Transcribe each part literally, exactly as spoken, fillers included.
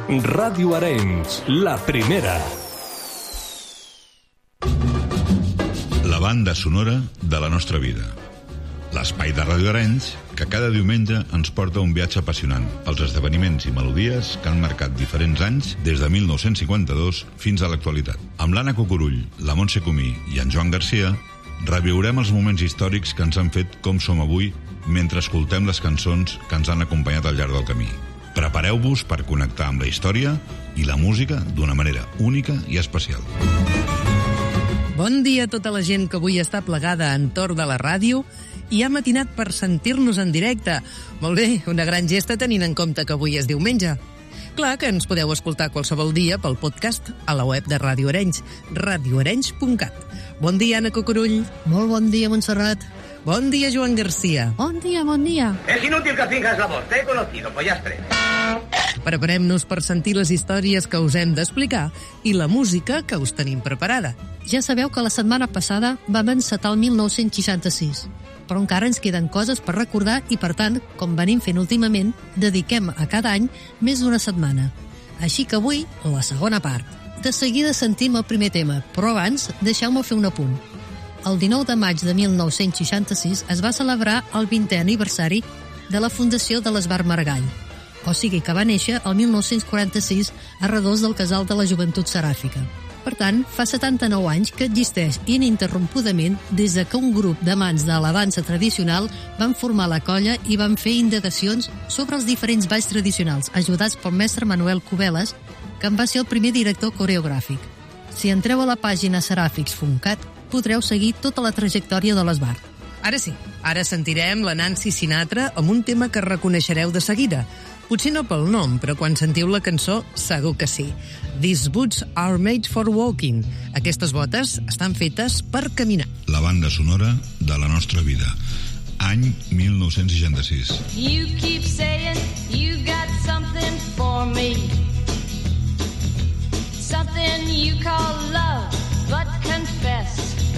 Ràdio Arenys, la primera. La banda sonora de la nostra vida. L'espai de Ràdio Arenys que cada diumenge ens porta un viatge apassionant als esdeveniments i melodies que han marcat diferents anys des de mil nou-cents cinquanta-dos fins a l'actualitat. Amb l'Anna Cucurull, la Montse Comí i en Joan Garcia reviurem els moments històrics que ens han fet com som avui mentre escoltem les cançons que ens han acompanyat al llarg del camí. Prepareu-vos per connectar amb la història i la música d'una manera única i especial. Bon dia a tota la gent que avui està plegada entorn de la ràdio i ha matinat per sentir-nos en directe. Molt bé, una gran gesta tenint en compte que avui és diumenge. Clar que ens podeu escoltar qualsevol dia pel podcast a la web de Ràdio Arenys, radio arenys punt cat. Bon dia, Anna Cucurull. Molt bon dia, Montserrat. Bon dia, Joan Garcia. Bon dia, bon dia. Es inútil que finjas la voz, te he conocido, pollastre. Preparem-nos per sentir les històries que us hem d'explicar i la música que us tenim preparada. Ja sabeu que la setmana passada vam encetar el mil nou-cents seixanta-sis, però encara ens queden coses per recordar i, per tant, com venim fent últimament, dediquem a cada any més d'una setmana. Així que avui, la segona part. De seguida sentim el primer tema, però abans deixeu-me fer un apunt. El dinou de maig de mil nou-cents seixanta-sis es va celebrar el vintè aniversari de la fundació de l'Esbar Maragall, o sigui que va néixer el mil nou-cents quaranta-sis a redós del Casal de la Joventut Seràfica. Per tant, fa setanta-nou anys que existeix ininterrompudament des de que un grup d'amants de la dansa tradicional van formar la colla i van fer indagacions sobre els diferents balls tradicionals, ajudats pel mestre Manuel Cubeles, que en va ser el primer director coreogràfic. Si entreu a la pàgina seràfics punt cat, podreu seguir tota la trajectòria de l'Esbar. Ara sí, ara sentirem la Nancy Sinatra amb un tema que reconeixereu de seguida. Potser no pel nom, però quan sentiu la cançó segur que sí. These boots are made for walking. Aquestes botes estan fetes per caminar. La banda sonora de la nostra vida. Any mil nou-cents seixanta-sis. You keep saying you got something for me, something you call love, but confess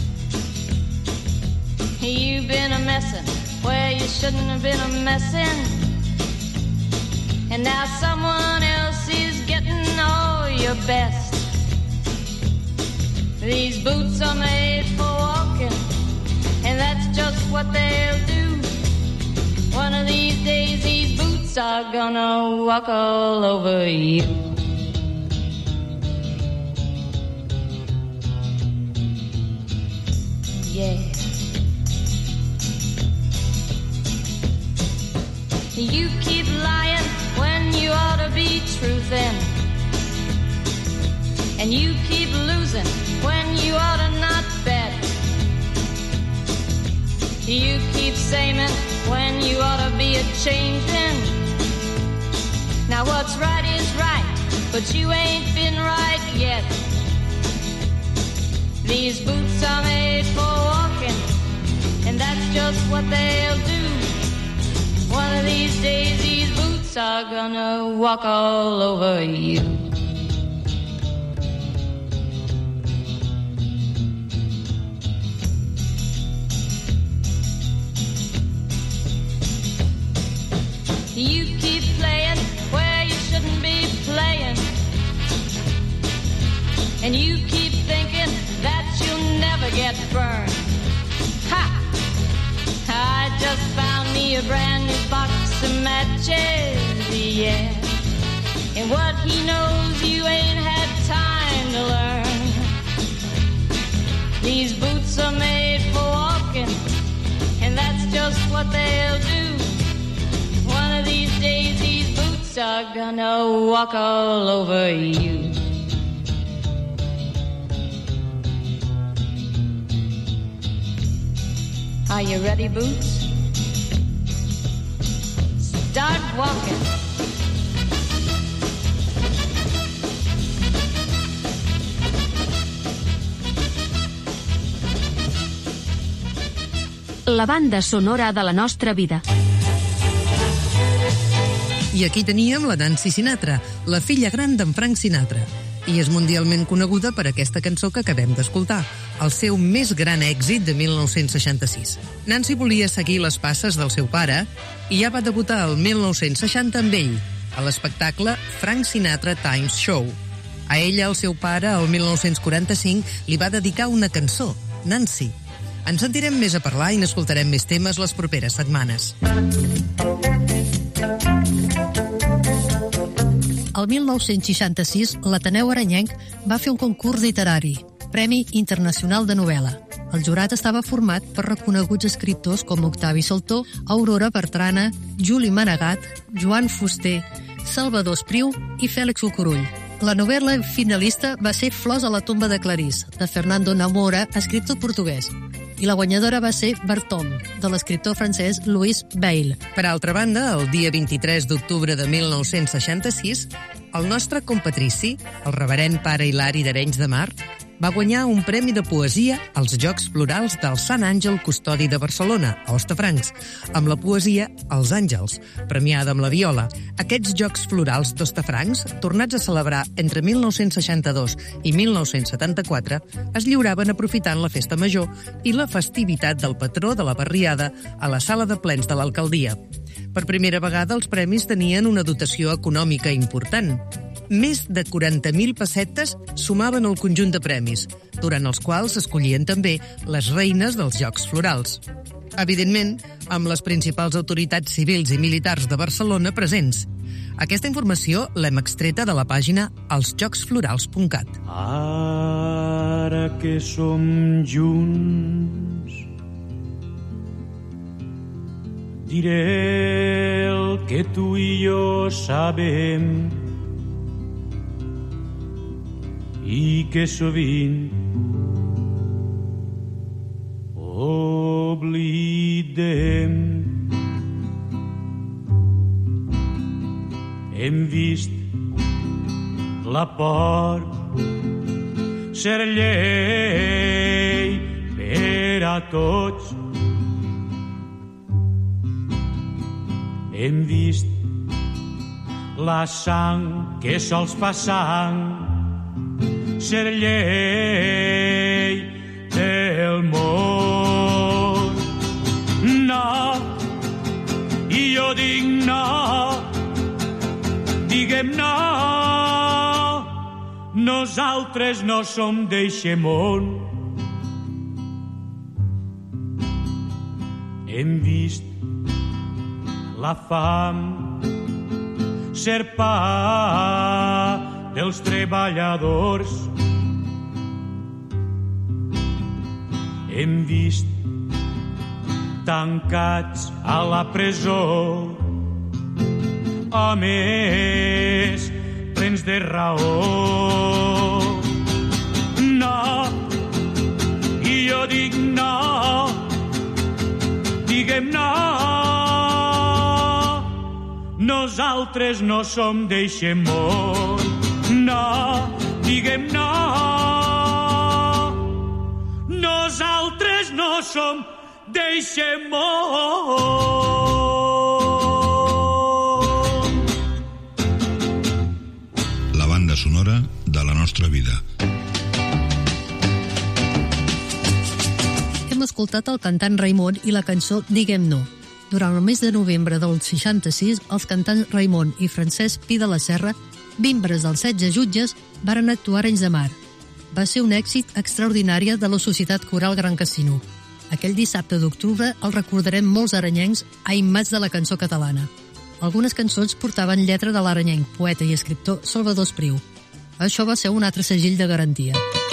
you've been a messin' where you shouldn't have been a messin', and now someone else is getting all your best. These boots are made for walking, and that's just what they'll do. One of these days these boots are gonna walk all over you. Yeah. You keep lying when you ought to be truthin', and you keep losing when you ought to not bet. You keep saying when you ought to be a-changin'. Now what's right is right, but you ain't been right yet. These boots are made for walking, and that's just what they'll do. One of these days these boots are gonna walk all over you. You keep playing where you shouldn't be playing, and you keep thinking that you'll never get burned. Ha! I just found me a brand new box of matches, yeah. And what he knows you ain't had time to learn. These boots are made for walking, and that's just what they'll do. One of these days these boots are gonna walk all over you. Are you ready, Boots? Start walking. La banda sonora de la nostra vida. I aquí teníem la Nancy Sinatra, la filla gran d'en Frank Sinatra. I és mundialment coneguda per aquesta cançó que acabem d'escoltar, el seu més gran èxit de mil nou-cents seixanta-sis. Nancy volia seguir les passes del seu pare i ja va debutar el mil nou-cents seixanta amb ell, a l'espectacle Frank Sinatra Times Show. A ella, el seu pare, el mil nou-cents quaranta-cinc, li va dedicar una cançó, Nancy. En sentirem més a parlar i n'escoltarem més temes les properes setmanes. El mil nou-cents seixanta-sis, l'Ateneu Aranyenc va fer un concurs literari, Premi Internacional de Novel·la. El jurat estava format per reconeguts escriptors com Octavi Saltó, Aurora Bertrana, Juli Manegat, Joan Fuster, Salvador Espriu i Fèlix Ucurull. La novel·la finalista va ser Flors a la tomba de Clarís, de Fernando Namora, escriptor portuguès. I la guanyadora va ser Bertom, de l'escriptor francès Louis Bayle. Per altra banda, el dia vint-i-tres d'octubre de mil nou-cents seixanta-sis, el nostre compatrici, el reverend pare Hilari d'Arenys de Mar, va guanyar un premi de poesia als Jocs Florals del Sant Àngel Custodi de Barcelona, a Hostafrancs, amb la poesia Els Àngels, premiada amb la viola. Aquests Jocs Florals d'Hostafrancs, tornats a celebrar entre mil nou-cents seixanta-dos i mil nou-cents setanta-quatre, es lliuraven aprofitant la festa major i la festivitat del patró de la barriada a la sala de plens de l'alcaldia. Per primera vegada, els premis tenien una dotació econòmica important. Més de quaranta mil pessetes sumaven el conjunt de premis, durant els quals escollien també les reines dels Jocs Florals. Evidentment, amb les principals autoritats civils i militars de Barcelona presents. Aquesta informació l'hem extreta de la pàgina els jocs florals punt cat. Ara que som junts, diré el que tu i jo sabem i que sovint oblidem. Hem vist la por ser llei per a tots. Hem vist la sang que sols fa sang ser llei del món. No, i jo dic no, diguem no, nosaltres no som d'eixe món. Hem vist la fam ser pa dels treballadors. Hem vist tancats a la presó homes plens de raó. No, i jo dic no, diguem no, nosaltres no som d'eixe món. No, diguem no, nosaltres no som d'eixe món. La banda sonora de la nostra vida. Hem escoltat el cantant Raimon i la cançó Diguem no. Durant el mes de novembre del seixanta-sis, els cantants Raimon i Francesc Pi de la Serra, membres dels setze jutges, varen actuar a Arenys de Mar. Va ser un èxit extraordinari de la Societat Coral Gran Casino. Aquell dissabte d'octubre el recordarem molts arenyencs aïmmats de la cançó catalana. Algunes cançons portaven lletra de l'arenyenc, poeta i escriptor Salvador Espriu. Això va ser un altre segell de garantia.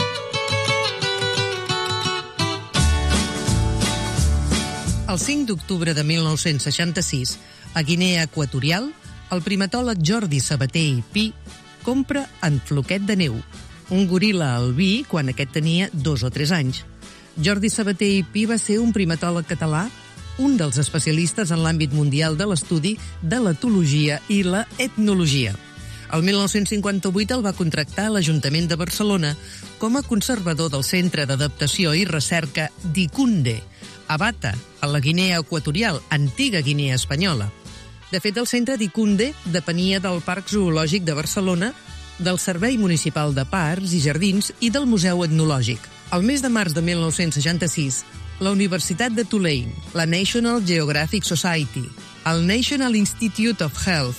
El cinc d'octubre de mil nou-cents seixanta-sis, a Guinea Equatorial, el primatòleg Jordi Sabater i Pi compra en Floquet de Neu, un goril·la albí quan aquest tenia dos o tres anys. Jordi Sabater i Pi va ser un primatòleg català, un dels especialistes en l'àmbit mundial de l'estudi de l'etologia i la etnologia. El mil nou-cents cinquanta-vuit el va contractar l'Ajuntament de Barcelona com a conservador del Centre d'Adaptació i Recerca d'Icunde, a Bata, a la Guinea Equatorial, antiga Guinea Espanyola. De fet, el centre d'Icunde depenia del Parc Zoològic de Barcelona, del Servei Municipal de Parcs i Jardins i del Museu Etnològic. Al mes de març de mil nou-cents seixanta-sis, la Universitat de Tulane, la National Geographic Society, el National Institute of Health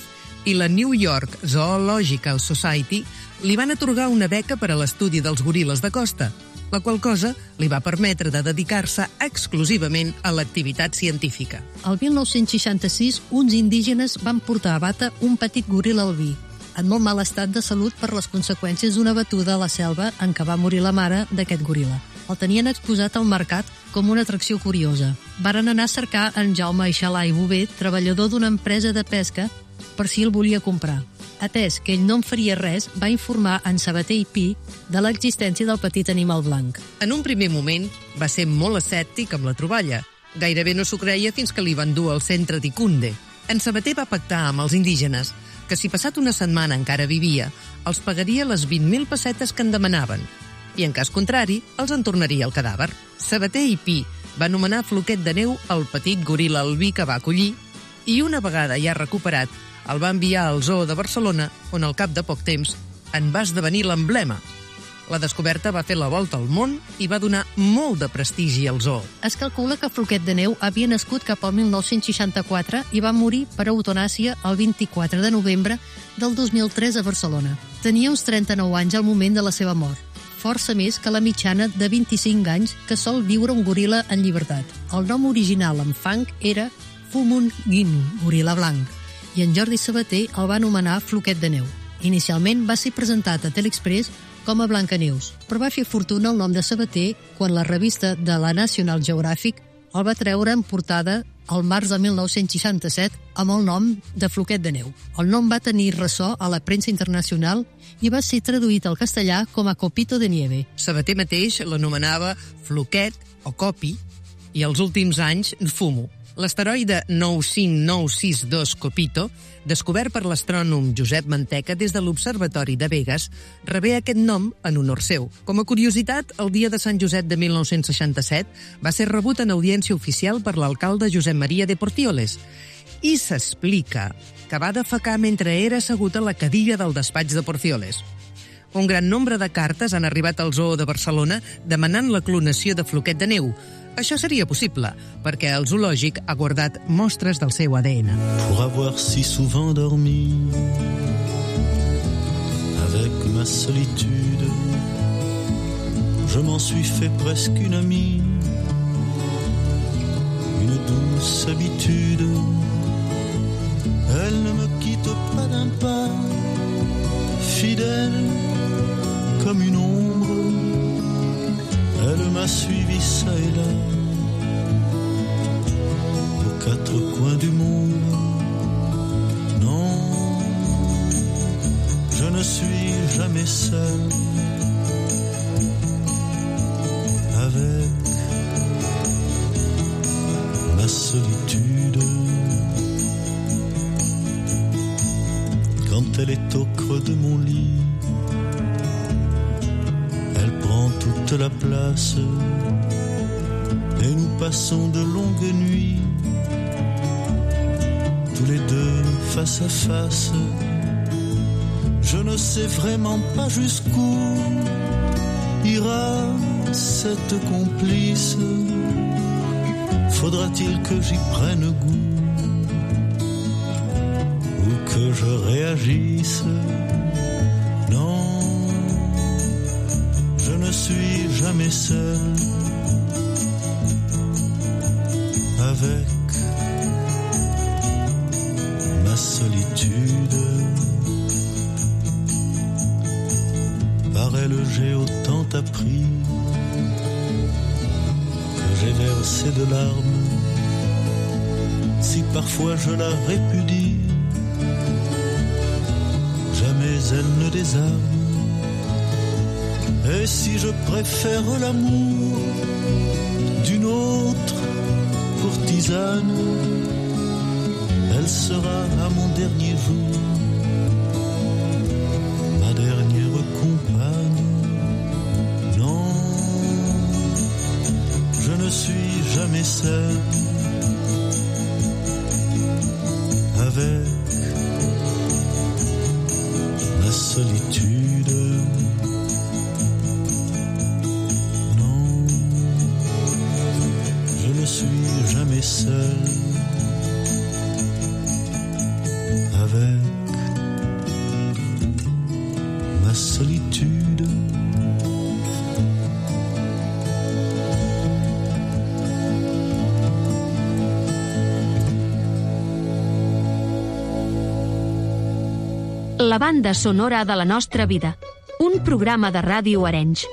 i la New York Zoological Society li van atorgar una beca per a l'estudi dels goril·les de costa, la qual cosa li va permetre de dedicar-se exclusivament a l'activitat científica. El mil nou-cents seixanta-sis, uns indígenes van portar a Bata un petit goril·la albí, en molt mal estat de salut per les conseqüències d'una batuda a la selva en què va morir la mare d'aquest goril·la. El tenien exposat al mercat com una atracció curiosa. Varen anar a cercar en Jaume Aixalà i Bové, treballador d'una empresa de pesca, per si el volia comprar. Atès que ell no en faria res, va informar en Sabater i Pi de l'existència del petit animal blanc. En un primer moment va ser molt escèptic amb la troballa. Gairebé no s'ho creia fins que li van dur al centre d'Icunde. En Sabater va pactar amb els indígenes que si passat una setmana encara vivia, els pagaria les vint mil pessetes que en demanaven i, en cas contrari, els en tornaria el cadàver. Sabater i Pi va anomenar Floquet de Neu el petit goril·la albí que va acollir i, una vegada ja recuperat, el va enviar al Zoo de Barcelona, on al cap de poc temps en va esdevenir l'emblema. La descoberta va fer la volta al món i va donar molt de prestigi al zoo. Es calcula que Floquet de Neu havia nascut cap al mil nou-cents seixanta-quatre i va morir per eutanàsia el vint-i-quatre de novembre del dos mil tres a Barcelona. Tenia uns trenta-nou anys al moment de la seva mort, força més que la mitjana de vint-i-cinc anys que sol viure un goril·la en llibertat. El nom original en fang era Fumun Ginu, goril·la blanc, i en Jordi Sabater el va anomenar Floquet de Neu. Inicialment va ser presentat a Telexpress com a Blancaneus, però va fer fortuna el nom de Sabater quan la revista de la National Geographic el va treure en portada al març de mil nou-cents seixanta-set amb el nom de Floquet de Neu. El nom va tenir ressò a la premsa internacional i va ser traduït al castellà com a Copito de Nieve. Sabater mateix l'anomenava Floquet o Copi i els últims anys Fumo. L'asteroide nou cinc nou sis dos Copito, descobert per l'astrònom Josep Manteca des de l'Observatori de Begues, rebé aquest nom en honor seu. Com a curiositat, el dia de Sant Josep de mil nou-cents seixanta-set va ser rebut en audiència oficial per l'alcalde Josep Maria de Portioles i s'explica que va defecar mentre era assegut a la cadira del despatx de Portioles. Un gran nombre de cartes han arribat al Zoo de Barcelona demanant la clonació de Floquet de Neu. Això seria possible, perquè el zoològic ha guardat mostres del seu A D N. Pour avoir si souvent dormi avec ma solitude, je m'en suis fait presque une amie, une douce habitude. Elle ne me quitte pas d'un pas, fidèle comme une ombre. Elle m'a suivi ça et là, aux quatre coins du monde. Non, je ne suis jamais seul avec ma solitude. Quand elle est au creux de mon lit, toute la place et nous passons de longues nuits tous les deux face à face. Je ne sais vraiment pas jusqu'où ira cette complice. Faudra-t-il que j'y prenne goût ou que je réagisse? Je ne suis jamais seul avec ma solitude. Par elle j'ai autant appris que j'ai versé de larmes. Si parfois je la répudie, jamais elle ne désarme. Et si je préfère l'amour d'une autre courtisane, elle sera à mon dernier jour ma dernière compagne. Non, je ne suis jamais seul avec ma solitude. Je suis jamais seul avec solitude. La banda sonora de la nostra vida. Un programa de Ràdio Arenys.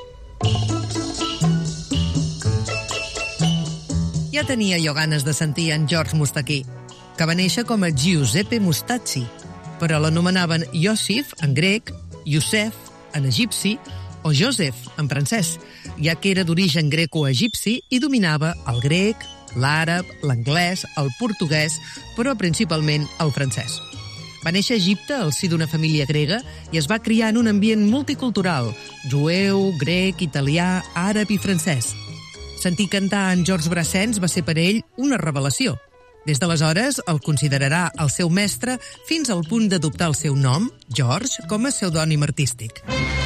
Ja tenia jo ganes de sentir en George Mostaquí, que va néixer com a Giuseppe Mustazzi, però l'anomenaven Iosif en grec, Youssef en egipci o Joseph en francès, ja que era d'origen greco-egipci i dominava el grec, l'àrab, l'anglès, el portuguès, però principalment el francès. Va néixer a Egipte al si d'una família grega i es va criar en un ambient multicultural, jueu, grec, italià, àrab i francès. Sentir cantar en Georges Brassens va ser per ell una revelació. Des d'aleshores el considerarà el seu mestre fins al punt d'adoptar el seu nom, George, com a pseudònim artístic.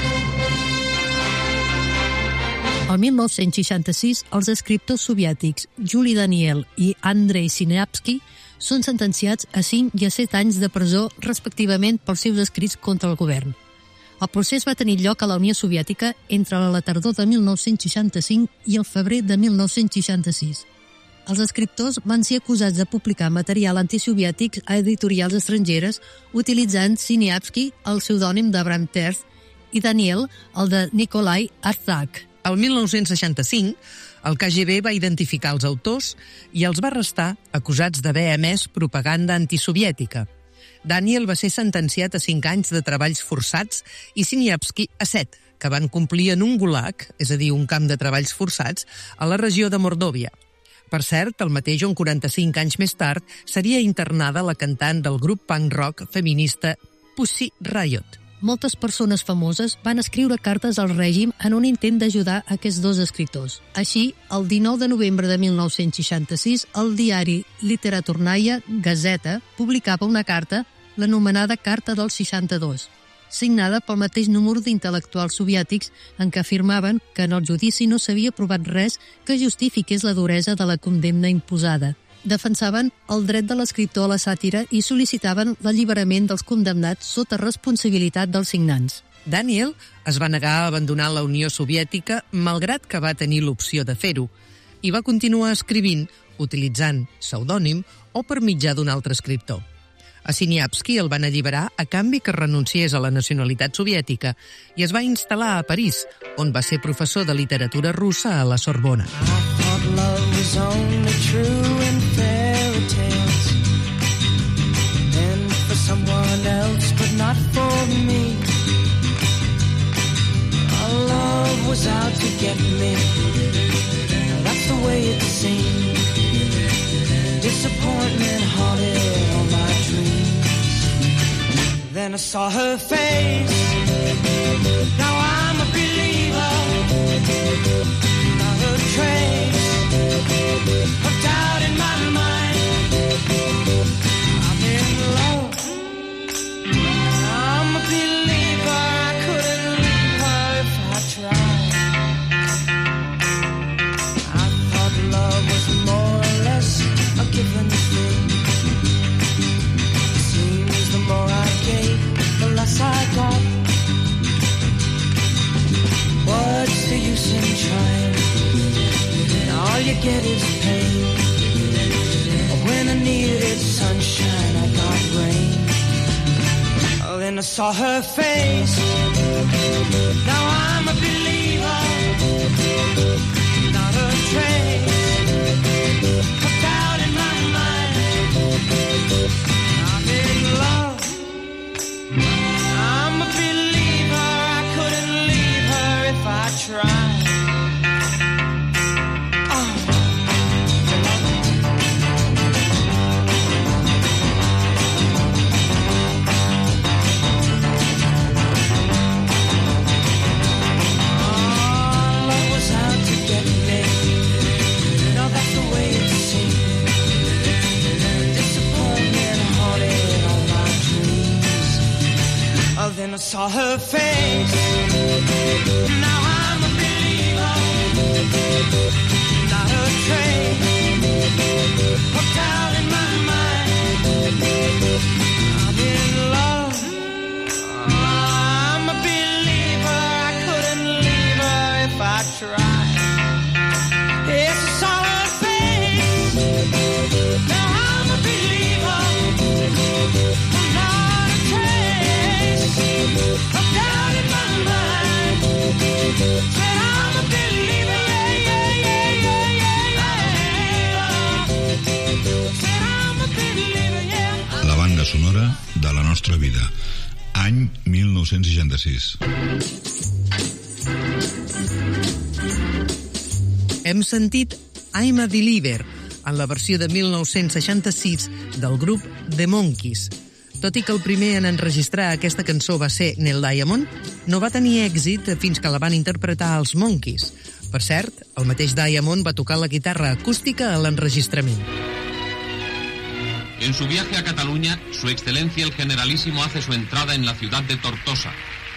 El mil nou-cents seixanta-sis, els escriptors soviètics Yuri Daniel i Andrei Siniavsky són sentenciats a cinc i a set anys de presó, respectivament, pels seus escrits contra el govern. El procés va tenir lloc a la Unió Soviètica entre la tardor de mil nou-cents seixanta-cinc i el febrer de mil nou-cents seixanta-sis. Els escriptors van ser acusats de publicar material antisoviètic a editorials estrangeres utilitzant Siniavsky, el pseudònim d'Abram Terz, i Daniel, el de Nikolai Arzak. El mil nou-cents seixanta-cinc, el K G B va identificar els autors i els va arrestar acusats d'haver emès propaganda antisoviètica. Daniel va ser sentenciat a cinc anys de treballs forçats i Siniavsky a set, que van complir en un gulag, és a dir, un camp de treballs forçats, a la regió de Mordòvia. Per cert, el mateix on quaranta-cinc anys més tard seria internada la cantant del grup punk rock feminista Pussy Riot. Moltes persones famoses van escriure cartes al règim en un intent d'ajudar aquests dos escriptors. Així, el dinou de novembre de mil nou-cents seixanta-sis, el diari Literaturnaya Gazeta publicava una carta, l'anomenada Carta del seixanta-dos, signada pel mateix número d'intel·lectuals soviètics en què afirmaven que en el judici no s'havia provat res que justifiqués la duresa de la condemna imposada. Defensaven el dret de l'escriptor a la sàtira i sol·licitaven l'alliberament dels condemnats sota responsabilitat dels signants. Daniel es va negar a abandonar la Unió Soviètica malgrat que va tenir l'opció de fer-ho i va continuar escrivint utilitzant pseudònim o per mitjà d'un altre escriptor. A Siniavsky el van alliberar a canvi que renunciés a la nacionalitat soviètica i es va instal·lar a París, on va ser professor de literatura russa a la Sorbona. Love was only true in fairy tales, and for someone else, but not for me. Our love was out to get me, that's the way it seemed. Disappointment haunted all my dreams. Then I saw her face, now I'm a believer. Not a trace of doubt in my mind. I'm in love, I'm a believer. I couldn't leave her if I tried. I thought love was more or less a given thing. It seems the more I gave, the less I got. What's the use in trying? All you get is pain. When I needed sunshine, I got rain. Oh, then I saw her face. Now I'm a believer. Not a trace of doubt in my mind. I'm in love, I'm a believer. I couldn't leave her if I tried. Then I saw her face. Now I'm a believer. Not a trace of doubt in my mind. I'm in love, I'm a believer. banda sonora de la nostra vida. Any mil nou-cents seixanta-sis. Hem sentit I'm a Believer, en la versió de mil nou-cents seixanta-sis del grup The Monkees. Tot i que el primer en enregistrar aquesta cançó va ser Neil Diamond, no va tenir èxit fins que la van interpretar els Monkees. Per cert, el mateix Diamond va tocar la guitarra acústica a l'enregistrament. En su viaje a Cataluña, Su Excelencia el Generalísimo hace su entrada en la ciudad de Tortosa.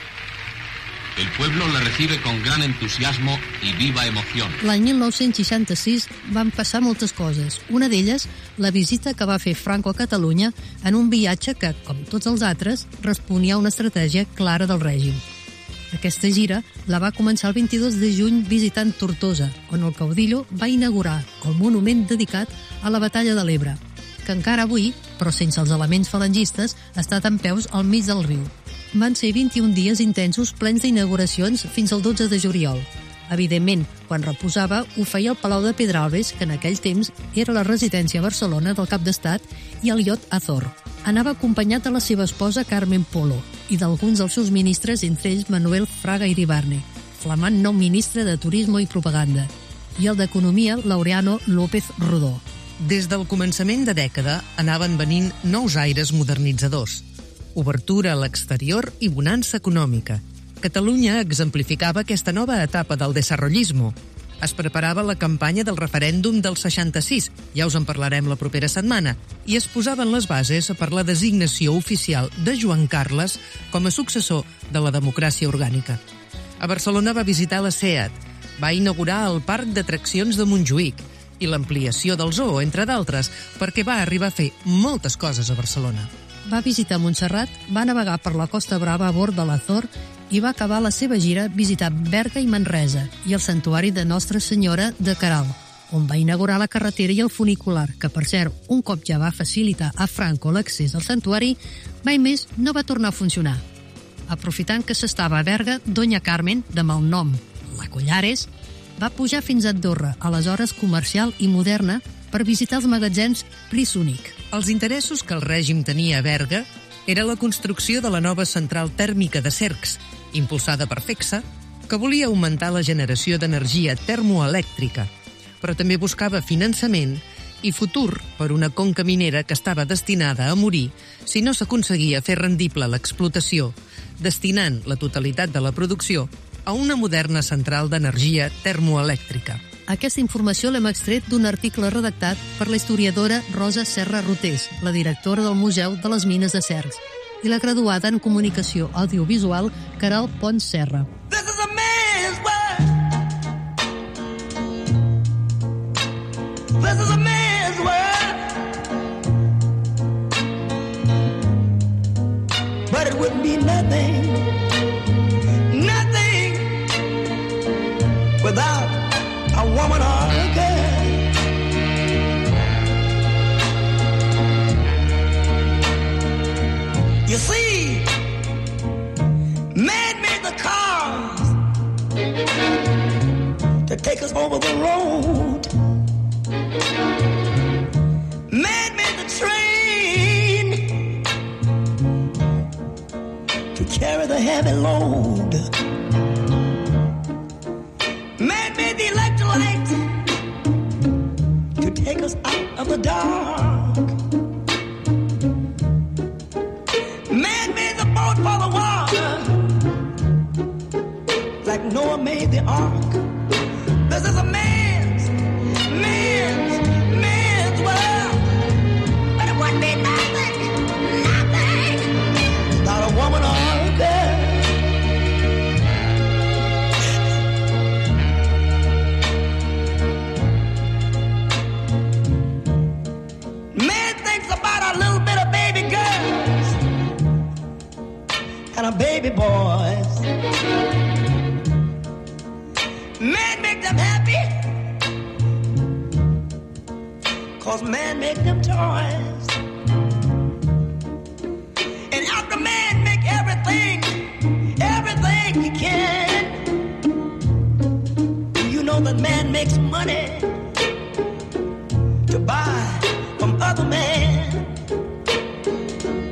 El pueblo le recibe con gran entusiasmo y viva emoción. L'any mil nou-cents seixanta-sis van passar moltes coses. Una d'elles, la visita que va fer Franco a Catalunya en un viatge que, com tots els altres, responia a una estratègia clara del règim. Aquesta gira la va començar el vint-i-dos de juny visitant Tortosa, on el caudillo va inaugurar el monument dedicat a la batalla de l'Ebre, que encara avui, però sense els elements falangistes, està en peus al mig del riu. Van ser vint-i-un dies intensos plens d'inauguracions fins al dotze de juliol. Evidentment, quan reposava, ho feia al Palau de Pedralbes, que en aquell temps era la residència a Barcelona del cap d'estat, i el iot Azor. Anava acompanyat de la seva esposa Carmen Polo i d'alguns dels seus ministres, entre ells Manuel Fraga Iribarne, flamant nou ministre de Turisme i Propaganda, i el d'Economia Laureano López Rodó. Des del començament de dècada anaven venint nous aires modernitzadors. Obertura a l'exterior i bonança econòmica. Catalunya exemplificava aquesta nova etapa del desarrollismo. Es preparava la campanya del referèndum del seixanta-sis, ja us en parlarem la propera setmana, i es posaven les bases per la designació oficial de Joan Carles com a successor de la democràcia orgànica. A Barcelona va visitar la SEAT, va inaugurar el Parc d'Atraccions de Montjuïc i l'ampliació del zoo, entre d'altres, perquè va arribar a fer moltes coses a Barcelona. Va visitar Montserrat, va navegar per la Costa Brava a bord de l'Azor i va acabar la seva gira visitant Berga i Manresa i el santuari de Nostra Senyora de Caral, on va inaugurar la carretera i el funicular, que, per cert, un cop ja va facilitar a Franco l'accés al santuari, mai més no va tornar a funcionar. Aprofitant que s'estava a Berga, Doña Carmen, de malnom La Collares, va pujar fins a Andorra, aleshores comercial i moderna, per visitar els magatzems Prisúnic. Els interessos que el règim tenia a Berga era la construcció de la nova central tèrmica de Cercs, impulsada per FECSA, que volia augmentar la generació d'energia termoelèctrica, però també buscava finançament i futur per una conca minera que estava destinada a morir si no s'aconseguia fer rendible l'explotació, destinant la totalitat de la producció a una moderna central d'energia termoelèctrica. Aquesta informació l'hem extret d'un article redactat per la historiadora Rosa Serra Rotés, la directora del Museu de les Mines de Cercs, i la graduada en Comunicació Audiovisual Caral Pons Serra. This is a man's world. This is a man's world. But it wouldn't be nothing, nothing without a woman or a girl. You see, man made the cars to take us over the road. Man made the train to carry the heavy load. Man made the electrolyte to take us out of the dark. Man made the boat for the water, like Noah made the ark. This is a man's, man's, man's world. But it wouldn't be nothing, nothing without a woman or a girl. And a baby boys. Man make them happy, cause man make them toys. And after man make everything, everything he can, you know that man makes money to buy from other men.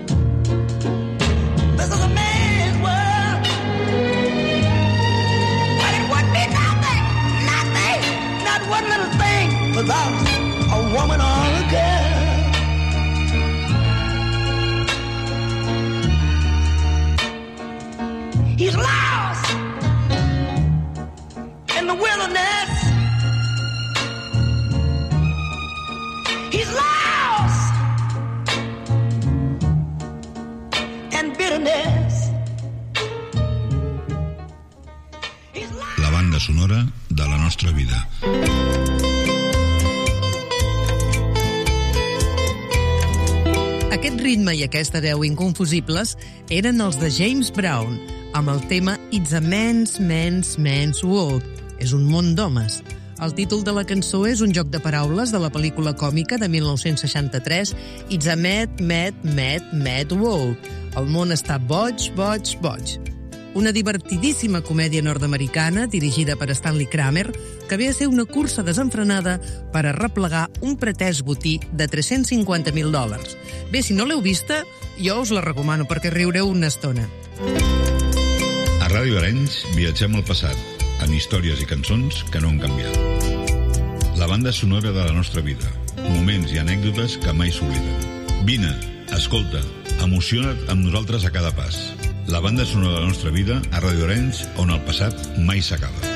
happiness. La banda sonora de la nostra vida. Aquest ritme i aquesta veu inconfusibles eren els de James Brown, amb el tema It's a Man's, Man's, Man's World. És un món d'homes. El títol de la cançó és un joc de paraules de la pel·lícula còmica de mil nou-cents seixanta-tres It's a Mad, Mad, Mad, Mad World. El món està boig, boig, boig. Una divertidíssima comèdia nord-americana dirigida per Stanley Kramer que ve a ser una cursa desenfrenada per arreplegar un pretès botí de tres-cents cinquanta mil dòlars. Bé, si no l'heu vista, jo us la recomano perquè riureu una estona. A Ràdio Arenys viatgem al passat, amb històries i cançons que no han canviat. La banda sonora de la nostra vida, moments i anècdotes que mai s'obliden. Vine, escolta, emociona't amb nosaltres a cada pas. La banda sonora de la nostra vida a Ràdio Arenys, on el passat mai s'acaba.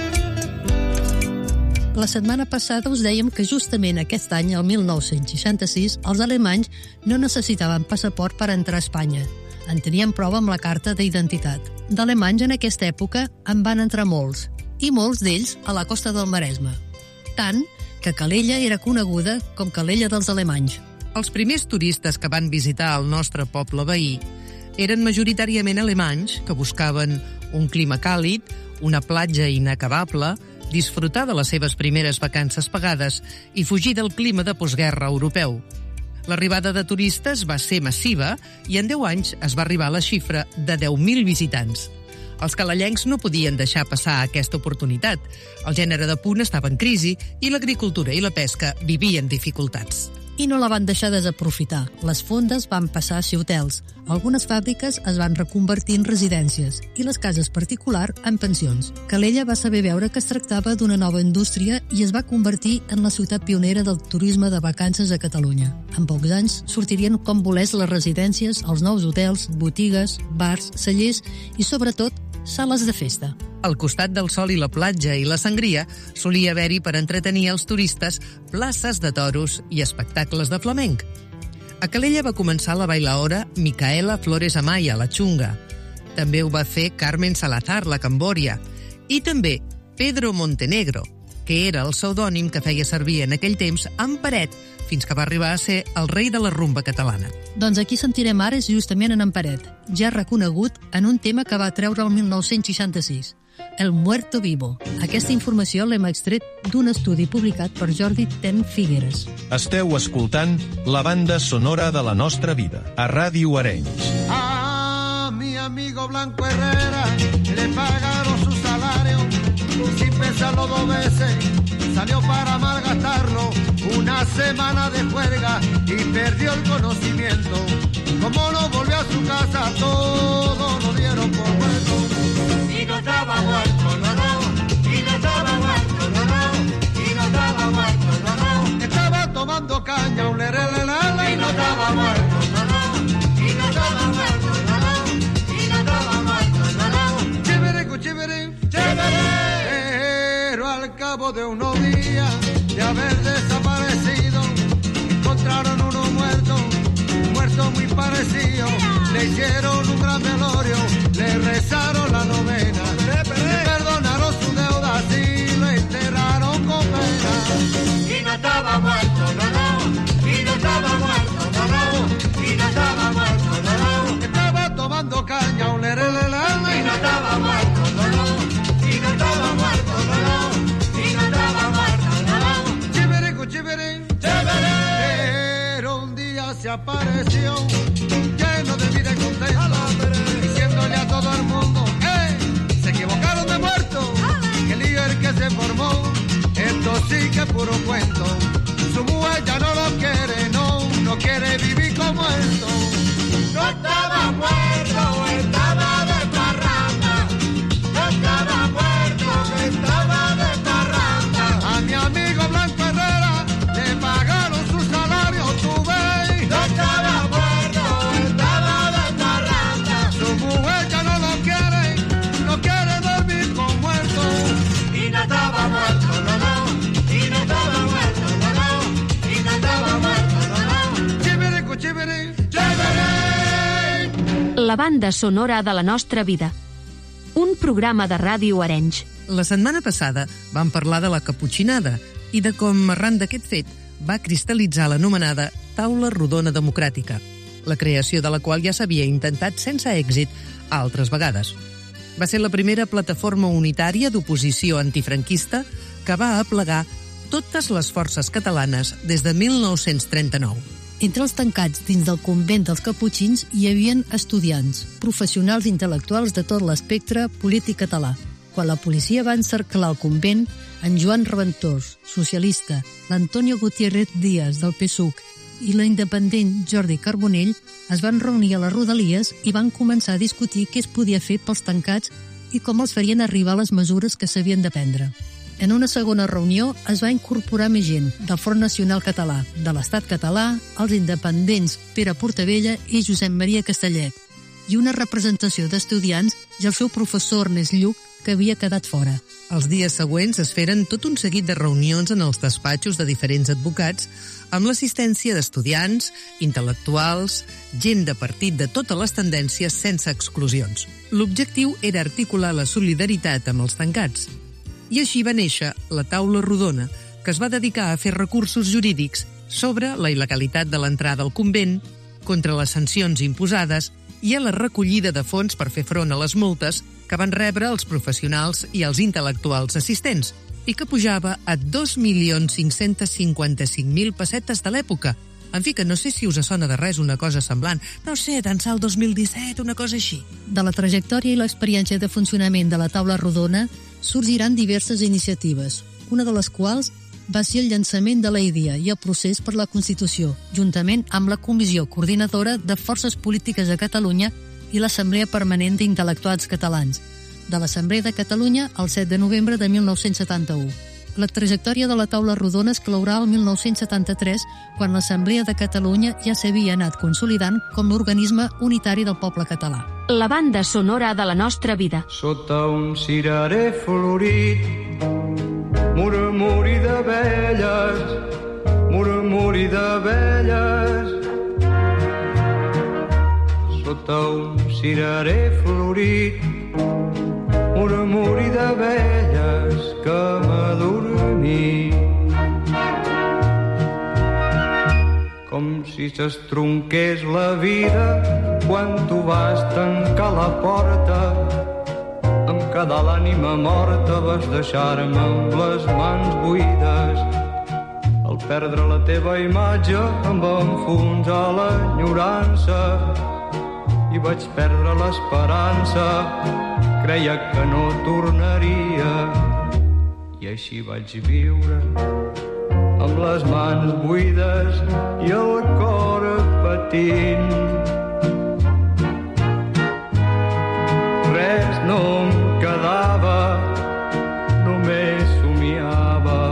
La setmana passada us dèiem que justament aquest any, el mil nou-cents seixanta-sis, els alemanys no necessitaven passaport per entrar a Espanya. En tenien prou amb la carta d'identitat. D'alemanys en aquesta època en van entrar molts, i molts d'ells a la costa del Maresme. Tant que Calella era coneguda com Calella dels alemanys. Els primers turistes que van visitar el nostre poble veí eren majoritàriament alemanys que buscaven un clima càlid, una platja inacabable, disfrutar de les seves primeres vacances pagades i fugir del clima de postguerra europeu. L'arribada de turistes va ser massiva i en deu anys es va arribar a la xifra de deu mil visitants. Els calellencs no podien deixar passar aquesta oportunitat. El gènere de punt estava en crisi i l'agricultura i la pesca vivien dificultats. I no la van deixar desaprofitar. Les fondes van passar a ser hotels. Algunes fàbriques es van reconvertir en residències i les cases particulars en pensions. Calella va saber veure que es tractava d'una nova indústria i es va convertir en la ciutat pionera del turisme de vacances a Catalunya. En pocs anys sortirien com volés les residències, els nous hotels, botigues, bars, cellers i, sobretot, sales de festa. Al costat del sol i la platja i la sangria solia haver-hi per entretenir els turistes places de toros i espectacles de flamenc. A Calella va començar la bailaora Micaela Flores Amaya, la xunga. També ho va fer Carmen Salazar, la cambòria. I també Pedro Montenegro, que era el pseudònim que feia servir en aquell temps en Paret, fins que va arribar a ser el rei de la rumba catalana. Doncs aquí sentirem ara és justament en Paret, ja reconegut en un tema que va treure el mil nou-cents seixanta-sis, El Muerto Vivo. Aquesta informació l'hem extret d'un estudi publicat per Jordi Ten Figueres. Esteu escoltant la banda sonora de la nostra vida, a Ràdio Arenys. A mi amigo Blanco Herrera le pagaron su salario sin pensarlo dos veces. Salió para malgastarlo, una semana de juerga y perdió el conocimiento. Como no volvió a su casa, todo lo dieron por muerto. Y no estaba muerto, no, no. Y no estaba muerto, no, no. Y no estaba muerto, no, no. Estaba tomando caña, un lerelelele. Y no estaba muerto, no, no. Y no estaba muerto, no, no. Y no estaba muerto, no, no. Chiviricu, chivirín, chivirín. Pero al cabo de unos días de haber desaparecido, encontraron uno muerto, muerto muy parecido. Le hicieron un gran velorio, le rezaron la novena, le perdonaron su deuda y lo enterraron con pena. Y no estaba muerto, no, no. Y no estaba muerto, no, no. Y no estaba muerto, no, no. Estaba tomando caña, un lerelelele. Y no estaba muerto, no, no. Y no estaba muerto, no, no. Y no estaba muerto, no, no. Chiviricu, chivirín, chivirín. Pero un día se apareció lleno de vida y contento, diciéndole a todo el mundo, ¡eh! Se equivocaron de muerto, que lío el que se formó, esto sí que es puro cuento. Su mujer ya no lo quiere, no, no quiere vivir como esto. No estaba muerto, estaba de parranda. No estaba muerto, estaba de parranda. A mi amigo Blanco Herrera le pagaron su salario, tú ves. No estaba muerto, estaba de parranda. Su mujer ya no lo quiere, no quiere dormir con muerto. Y no estaba muerto, no, no. Y no estaba muerto, no, no. Y no estaba muerto, no, no. Chiviricu, chivirín, chivirín. La banda sonora de la nostra vida. Un programa de Ràdio Arenys. La setmana passada vam parlar de la caputxinada i de com, arran d'aquest fet, va cristal·litzar l'anomenada Taula Rodona Democràtica, la creació de la qual ja s'havia intentat sense èxit altres vegades. Va ser la primera plataforma unitària d'oposició antifranquista que va aplegar totes les forces catalanes des de mil nou-cents trenta-nou. Entre els tancats dins del convent dels caputxins hi havien estudiants, professionals intel·lectuals de tot l'espectre polític català. Quan la policia va encerclar el convent, en Joan Reventós, socialista, l'Antonio Gutiérrez Díaz, del P S U C, i l'independent Jordi Carbonell es van reunir a les rodalies i van començar a discutir què es podia fer pels tancats i com els farien arribar les mesures que s'havien de prendre. En una segona reunió es va incorporar més gent del Front Nacional Català, de l'Estat Català, els independents Pere Portavella i Josep Maria Castellet, i una representació d'estudiants i el seu professor Ernest Lluc, que havia quedat fora. Els dies següents es feren tot un seguit de reunions en els despatxos de diferents advocats amb l'assistència d'estudiants, intel·lectuals, gent de partit de totes les tendències sense exclusions. L'objectiu era articular la solidaritat amb els tancats. I així va néixer la Taula Rodona, que es va dedicar a fer recursos jurídics sobre la il·legalitat de l'entrada al convent, contra les sancions imposades i a la recollida de fons per fer front a les multes que van rebre els professionals i els intel·lectuals assistents, i que pujava a dos milions cinc-cents cinquanta-cinc mil pessetes de l'època. En fi, que no sé si us sona de res una cosa semblant. No sé, d'ençà el dos mil disset, una cosa així. De la trajectòria i l'experiència de funcionament de la Taula Rodona sorgiran diverses iniciatives, una de les quals va ser el llançament de la idea i el procés per la Constitució, juntament amb la Comissió Coordinadora de Forces Polítiques a Catalunya i l'Assemblea Permanent d'Intel·lectuals Catalans, de l'Assemblea de Catalunya el set de novembre de mil nou-cents setanta-u. La trajectòria de la Taula Rodona es clourà el mil nou-cents setanta-tres, quan l'Assemblea de Catalunya ja s'havia anat consolidant com l'organisme unitari del poble català. La banda sonora de la nostra vida. Sota un cirerer florit, murmuri d'abelles, murmuri d'abelles. Sota un cirerer florit, murmuri d'abelles que m'adormí. Com si s'estronqués la vida quan tu vas tancar la porta. Em quedà l'ànima morta, vas deixar-me amb les mans buides. Al perdre la teva imatge em va enfonsar l'enyorança i vaig perdre l'esperança. Creia que no tornaria i així vaig viure amb les mans buides i el cor patint. Res no em quedava, només somiava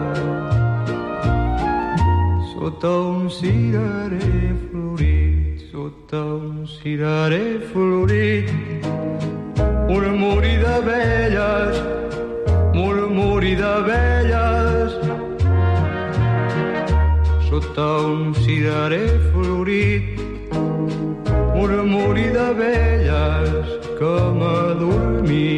sota un cirerer florit, sota un cirerer florit. Murmuri d'abelles, murmuri d'abelles. Sota un cirerer florit, murmuri d'abelles que m'adormí.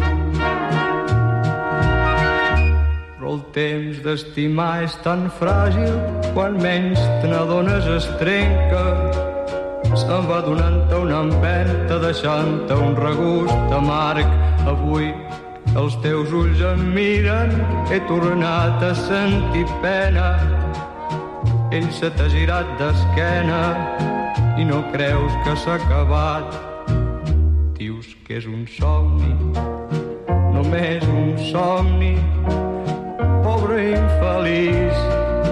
Però el temps d'estimar és tan fràgil, quan menys te n'adones es trenca. Se'n va donant-te una empenta, deixant-te un regust amarg. Avui els teus ulls em miren, he tornat a sentir pena. Ell se t'ha girat d'esquena i no creus que s'ha acabat. Dius que és un somni, només un somni, pobre infeliç.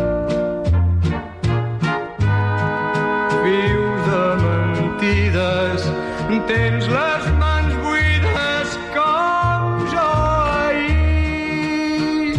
Vius de mentides, tens les mans buides com jo ahir.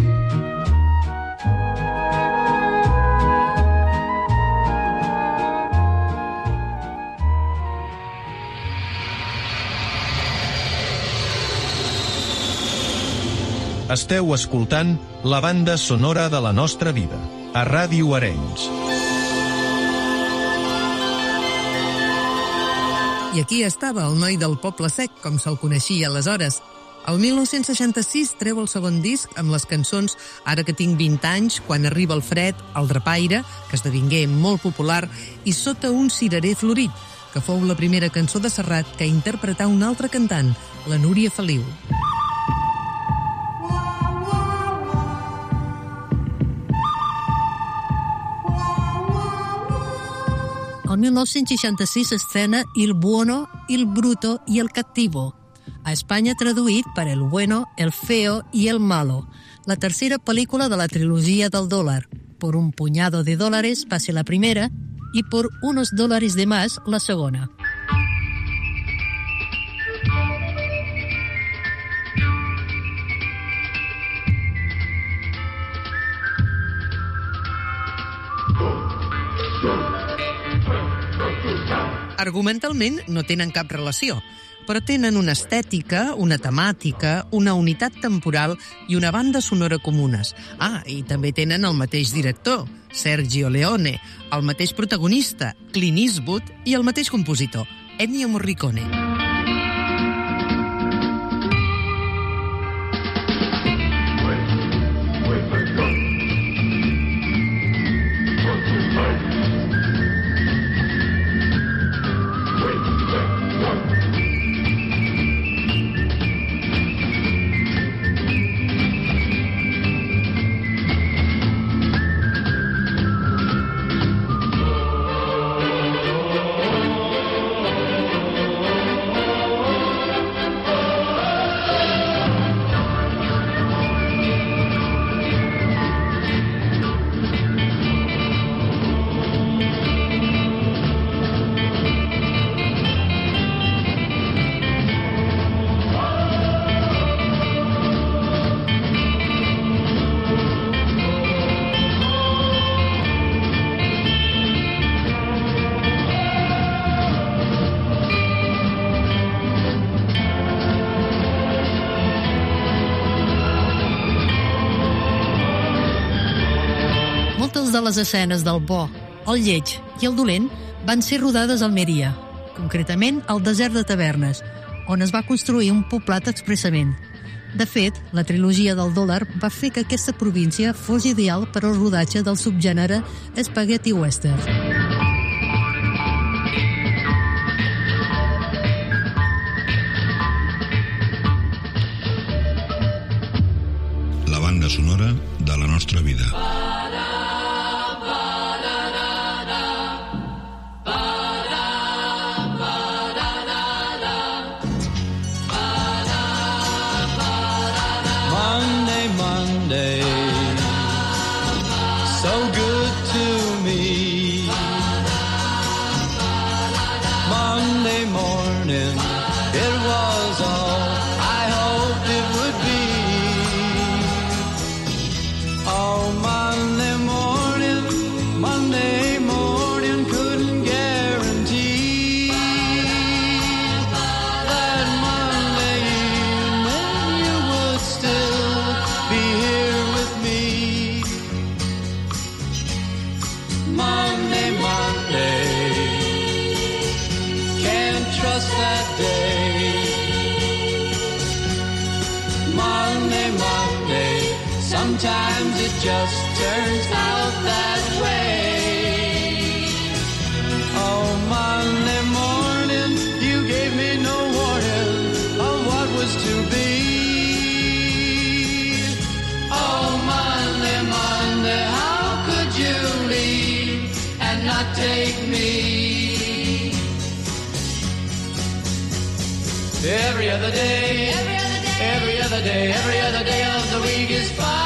Esteu escoltant la banda sonora de la nostra vida, a Ràdio Arenys. I aquí estava el noi del Poble Sec, com se'l coneixia aleshores. El mil nou-cents seixanta-sis treu el segon disc amb les cançons Ara que tinc vint anys, Quan arriba el fred, El drapaire, que esdevingué molt popular, i Sota un cirerer florit, que fou la primera cançó de Serrat que interpretà un altre cantant, la Núria Feliu. El mil nou-cents seixanta-sis s'estrena Il buono, il bruto i el cattivo, a Espanya traduït per El bueno, el feo i el malo, la tercera pel·lícula de la trilogia del dòlar. Por un puñado de dólares va ser la primera i por unos dólares de más la segona. Argumentalment no tenen cap relació, però tenen una estètica, una temàtica, una unitat temporal i una banda sonora comunes. Ah, i també tenen el mateix director, Sergio Leone, el mateix protagonista, Clint Eastwood, i el mateix compositor, Ennio Morricone. De les escenes del bo, el lleig i el dolent van ser rodades a Almeria, concretament al desert de Tavernes, on es va construir un poblat expressament. De fet, la trilogia del dòlar va fer que aquesta província fos ideal per al rodatge del subgènere Spaghetti Western. La banda sonora de la nostra vida. Sometimes it just turns out that way. Oh, Monday morning, you gave me no warning of what was to be. Oh, Monday, Monday, how could you leave and not take me? Every other day, every other day, every other day, every other day of the week is fine.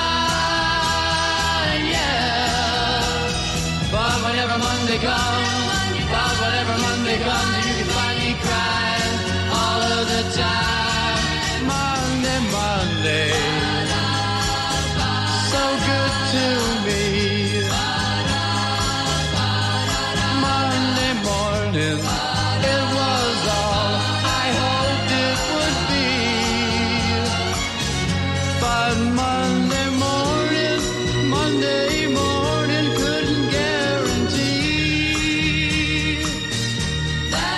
But whenever Monday comes, but whenever Monday comes, you can find me crying all of the time. Monday, Monday, so good to me. Monday morning, it was all I hoped it would be. But Monday morning, Monday morning couldn't guarantee that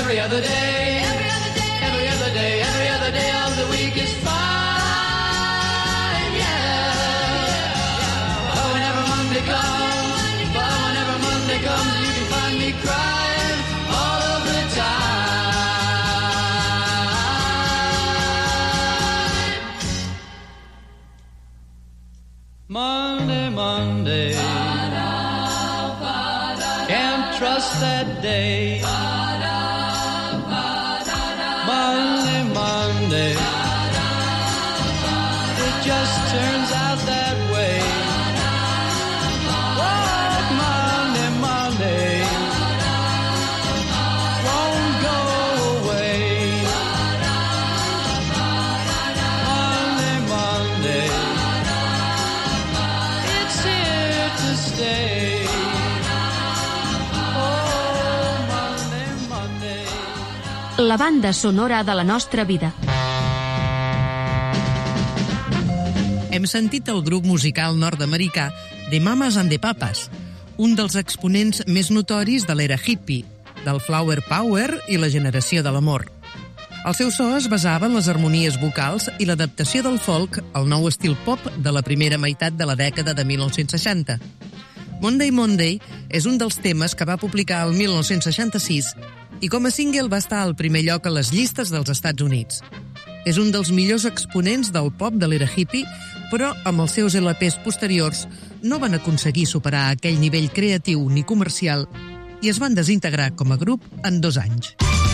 every other day, every other day, every other day, every other day of the week is fine, yeah. But whenever Monday comes, but whenever Monday comes, you can find me crying all of the time. Monday, Monday, can't trust that day. Monday, Monday, it just turns out that way. Oh, Monday, Monday, won't go away. Monday, Monday, it's here to stay. La banda sonora de la nostra vida. Hem sentit el grup musical nord-americà The Mamas and the Papas, un dels exponents més notoris de l'era hippie, del flower power i la generació de l'amor. El seu so es basava en les harmonies vocals i l'adaptació del folk al nou estil pop de la primera meitat de la dècada de mil nou-cents seixanta. Monday Monday és un dels temes que va publicar el mil nou-cents seixanta-sis i com a single va estar al primer lloc a les llistes dels Estats Units. És un dels millors exponents del pop de l'era hippie, però amb els seus L Ps posteriors no van aconseguir superar aquell nivell creatiu ni comercial i es van desintegrar com a grup en dos anys.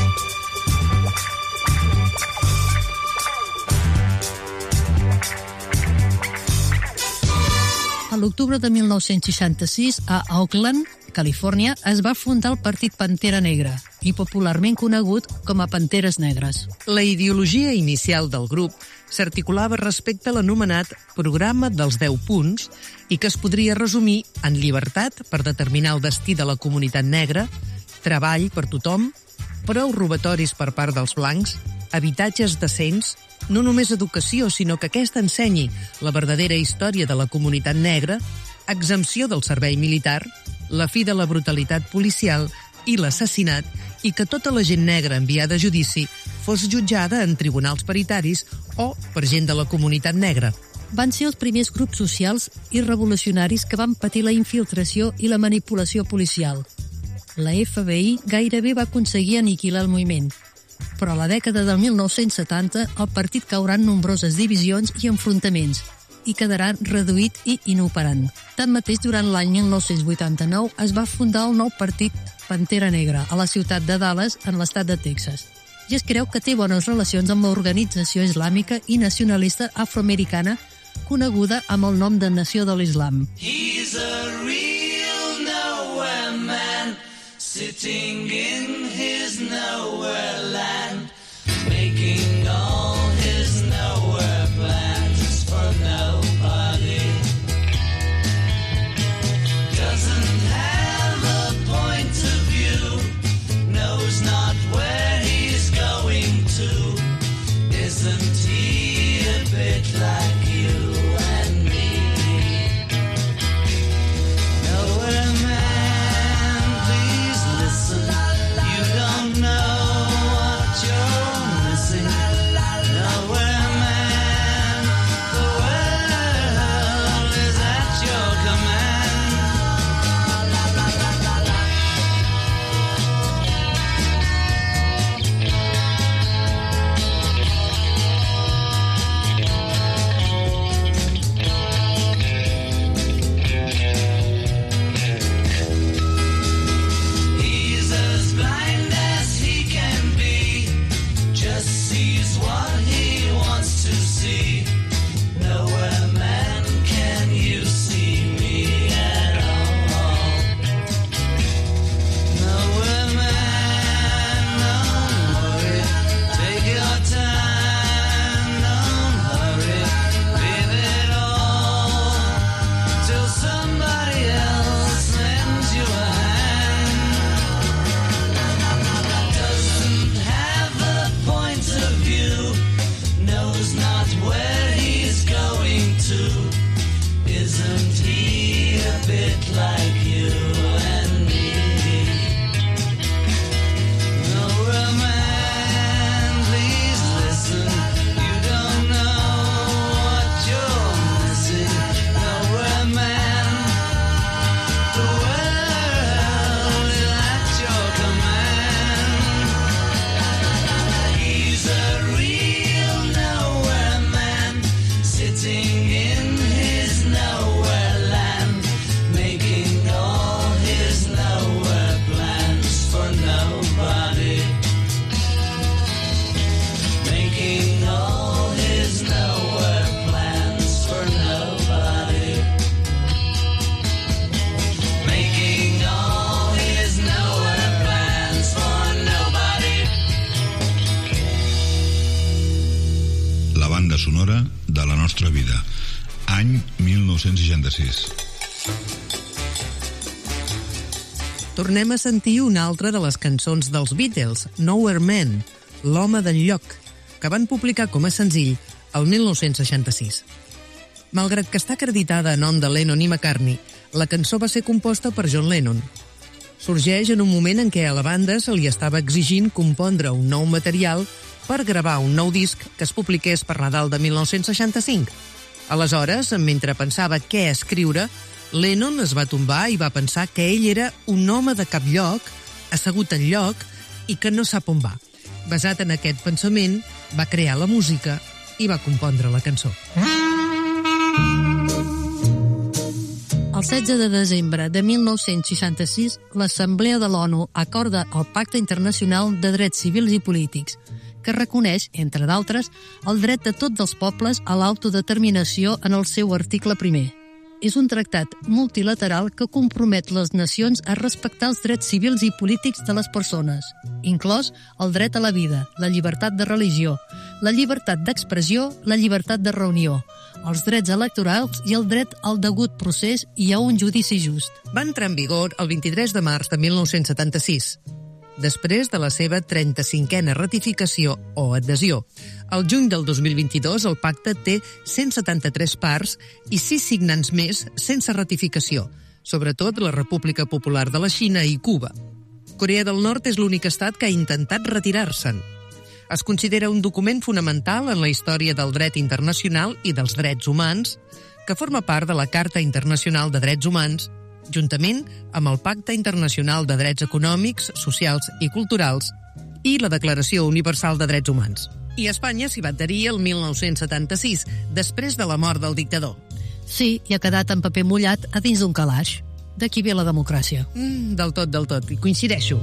A l'octubre de mil nou-cents seixanta-sis, a Oakland, Califòrnia, es va fundar el Partit Pantera Negra, i popularment conegut com a Panteres Negres. La ideologia inicial del grup s'articulava respecte a l'anomenat Programa dels deu punts i que es podria resumir en llibertat per determinar el destí de la comunitat negra, treball per tothom, prou robatoris per part dels blancs, habitatges decents, no només educació, sinó que aquesta ensenyi la verdadera història de la comunitat negra, exempció del servei militar, la fi de la brutalitat policial i l'assassinat, i que tota la gent negra enviada a judici fos jutjada en tribunals paritaris o per gent de la comunitat negra. Van ser els primers grups socials i revolucionaris que van patir la infiltració i la manipulació policial. La F B I gairebé va aconseguir aniquilar el moviment, però a la dècada del mil nou-cents setanta el partit caurà en nombroses divisions i enfrontaments i quedarà reduït i inoperant. Tanmateix, durant l'any mil nou-cents vuitanta-nou es va fundar el nou partit Pantera Negra a la ciutat de Dallas, en l'estat de Texas. I es creu que té bones relacions amb l'organització islàmica i nacionalista afroamericana coneguda amb el nom de Nació de l'Islam. He's a real nowhere man, sitting in his nowhere land, making all his nowhere plans for nobody. Doesn't have a point of view, knows not where he's going to. Isn't he a bit like you and me? Nowhere man, please listen. You don't know what you're missing. Nowhere man, the world is at your command. de la nostra vida. Any mil nou-cents seixanta-sis. Tornem a sentir una altra de les cançons dels Beatles, Nowhere Man, l'home d'enlloc, que van publicar com a senzill el mil nou-cents seixanta-sis. Malgrat que està acreditada a nom de Lennon i McCartney, la cançó va ser composta per John Lennon. Sorgeix en un moment en què a la banda se li estava exigint compondre un nou material per gravar un nou disc que es publiqués per Nadal de mil nou-cents seixanta-cinc. Aleshores, mentre pensava què escriure, Lennon es va tombar i va pensar que ell era un home de cap lloc, assegut en lloc, i que no sap on va. Basat en aquest pensament, va crear la música i va compondre la cançó. El setze de desembre de mil nou-cents seixanta-sis, l'Assemblea de l'ONU acorda el Pacte Internacional de Drets Civils i Polítics, que reconeix, entre d'altres, el dret de tots els pobles a l'autodeterminació en el seu article primer. És un tractat multilateral que compromet les nacions a respectar els drets civils i polítics de les persones, inclòs el dret a la vida, la llibertat de religió, la llibertat d'expressió, la llibertat de reunió, els drets electorals i el dret al degut procés i a un judici just. Va entrar en vigor el vint-i-tres de març de mil nou-cents setanta-sis, després de la seva trenta-cinquena ratificació o adhesió. Al juny del dos mil vint-i-dos, el pacte té cent setanta-tres parts i sis signants més sense ratificació, sobretot la República Popular de la Xina i Cuba. Corea del Nord és l'únic estat que ha intentat retirar-se'n. Es considera un document fonamental en la història del dret internacional i dels drets humans, que forma part de la Carta Internacional de Drets Humans, juntament amb el Pacte Internacional de Drets Econòmics, Socials i Culturals i la Declaració Universal de Drets Humans. I Espanya s'hi va adherir el mil nou-cents setanta-sis, després de la mort del dictador. Sí, i ha quedat en paper mullat a dins d'un calaix. D'aquí ve la democràcia. Mm, del tot, del tot, i coincideixo.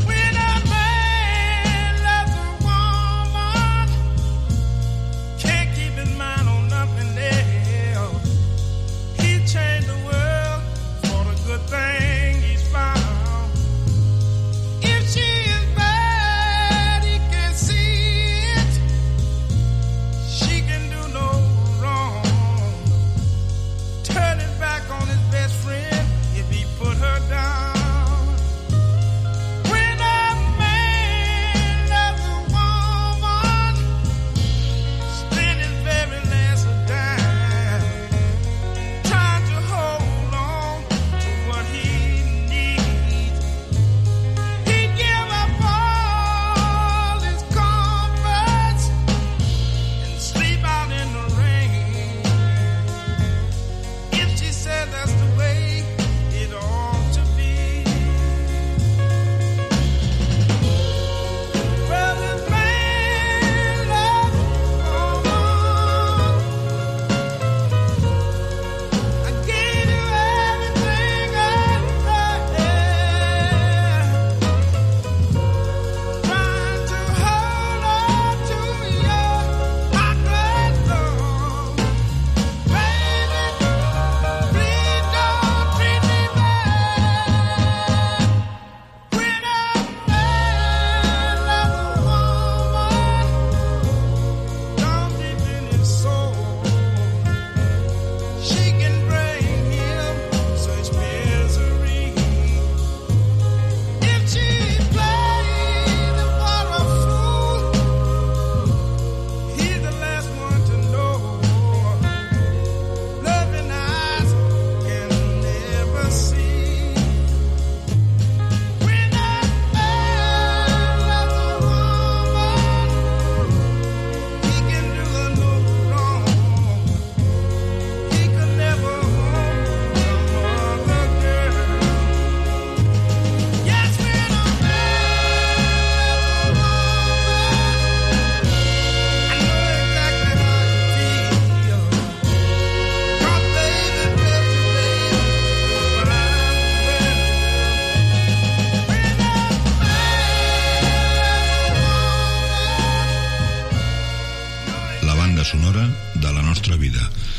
sonora de la nostra vida.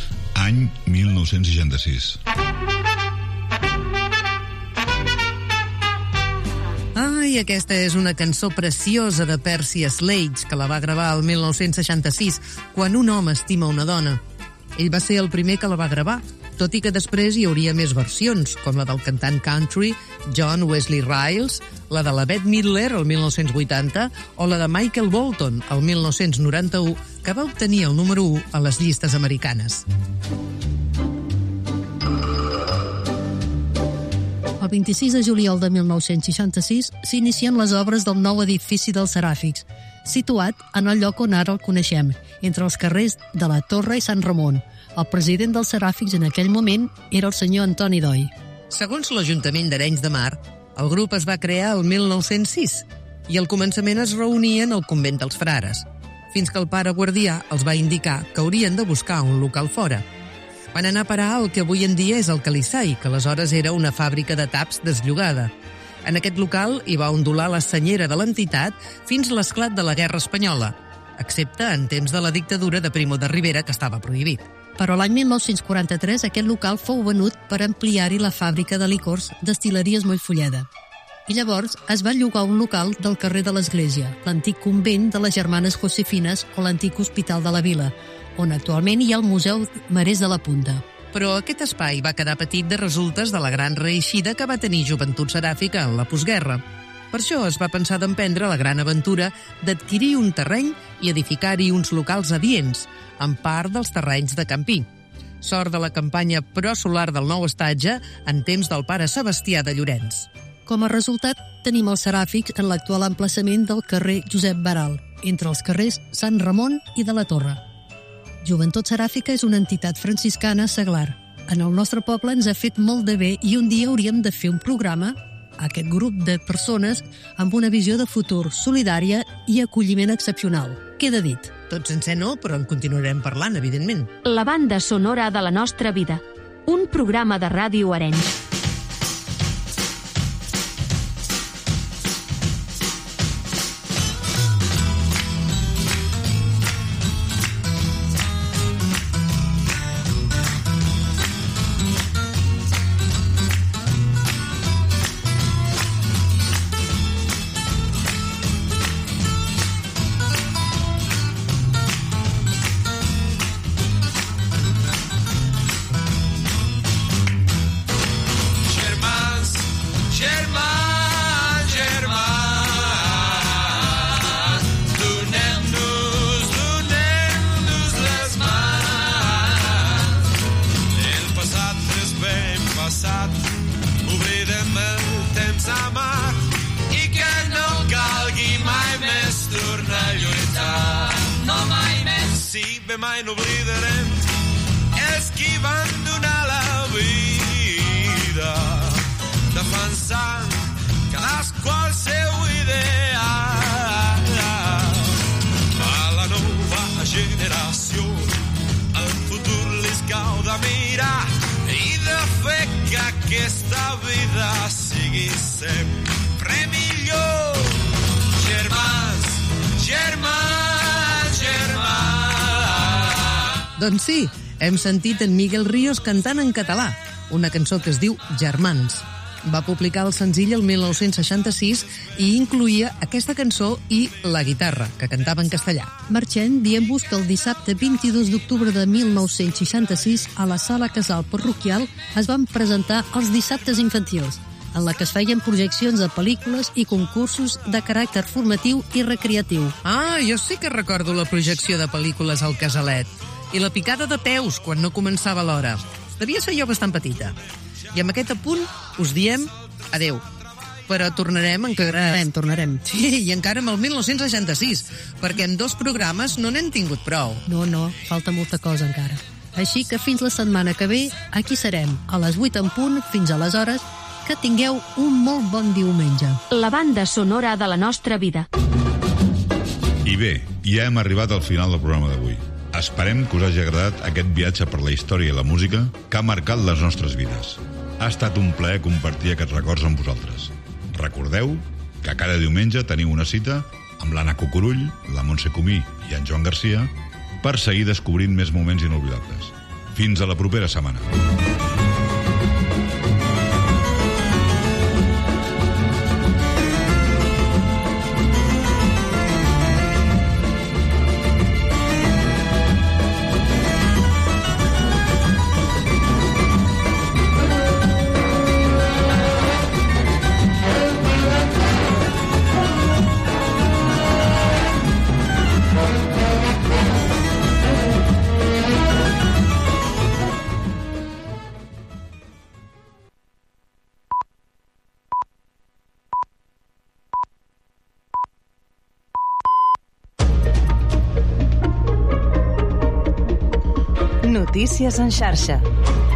Any mil nou-cents seixanta-sis. Ai, Ai, aquesta és una cançó preciosa de Percy Sledge, que la va gravar el mil nou-cents seixanta-sis, quan un home estima una dona. Ell va ser el primer que la va gravar, tot i que després hi hauria més versions, com la del cantant country John Wesley Riles, la de la Bette Midler el mil nou-cents vuitanta o la de Michael Bolton el mil nou-cents noranta-u, que va obtenir el número u a les llistes americanes. El vint-i-sis de juliol de mil nou-cents seixanta-sis s'inicien les obres del nou edifici dels Seràfics, situat en el lloc on ara el coneixem, entre els carrers de la Torre i Sant Ramon. El president dels Seràfics en aquell moment era el senyor Antoni Doi. Segons l'Ajuntament d'Arenys de Mar, el grup es va crear el mil nou-cents sis i al començament es reunien al convent dels frares, fins que el pare Guardià els va indicar que haurien de buscar un local fora. Van anar a parar al que avui en dia és el Calissai, que aleshores era una fàbrica de taps desllogada. En aquest local hi va ondular la senyera de l'entitat fins a l'esclat de la Guerra Espanyola, excepte en temps de la dictadura de Primo de Rivera, que estava prohibit. Però l'any mil nou-cents quaranta-tres aquest local fou venut per ampliar-hi la fàbrica de licors Destil·leries Mollfolleda. I llavors es va llogar un local del carrer de l'Església, l'antic convent de les Germanes Josefines o l'antic Hospital de la Vila, on actualment hi ha el Museu Marès de la Punta. Però aquest espai va quedar petit de resultes de la gran reeixida que va tenir Joventut Seràfica en la postguerra. Per això es va pensar d'emprendre la gran aventura d'adquirir un terreny i edificar-hi uns locals adients, en part dels terrenys de Campí. Sort de la campanya pro-solar del nou estatge en temps del pare Sebastià de Llorenç. Com a resultat, tenim els Seràfics en l'actual emplaçament del carrer Josep Baral, entre els carrers Sant Ramon i de la Torre. Joventut Seràfica és una entitat franciscana seglar. En el nostre poble ens ha fet molt de bé i un dia hauríem de fer un programa, aquest grup de persones, amb una visió de futur solidària i acolliment excepcional. Queda dit. Tot sencer no, però en continuarem parlant, evidentment. La banda sonora de la nostra vida. Un programa de Ràdio Arenys. Mai n'oblidarem els qui van donar la vida defensant cadascú el seu ideal. A la nova generació el futur li cau de mirar i de fer que aquesta vida sigui sempre millor. Germans, germans, germans. Doncs sí, hem sentit en Miguel Ríos cantant en català, una cançó que es diu Germans. Va publicar el senzill el mil nou-cents seixanta-sis i incluïa aquesta cançó i la guitarra, que cantava en castellà. Marxem dient-vos que el dissabte vint-i-dos d'octubre de mil nou-cents seixanta-sis a la Sala Casal Parroquial es van presentar els dissabtes infantils, en la que es feien projeccions de pel·lícules i concursos de caràcter formatiu i recreatiu. Ah, jo sí que recordo la projecció de pel·lícules al Casalet. I la picada de peus quan no començava l'hora. Devia ser jo bastant petita. I amb aquest apunt us diem adeu. Però tornarem encara... Tornarem, tornarem. Sí, i encara amb el mil nou-cents seixanta-sis, perquè en dos programes no n'hem tingut prou. No, no, falta molta cosa encara. Així que fins la setmana que ve, aquí serem, a les vuit en punt, fins aleshores, que tingueu un molt bon diumenge. La banda sonora de la nostra vida. I bé, ja hem arribat al final del programa d'avui. Esperem que us hagi agradat aquest viatge per la història i la música que ha marcat les nostres vides. Ha estat un plaer compartir aquests records amb vosaltres. Recordeu que cada diumenge teniu una cita amb l'Anna Cucurull, la Montse Comí i en Joan Garcia per seguir descobrint més moments inolvidables. Fins a la propera setmana. Notícies en xarxa.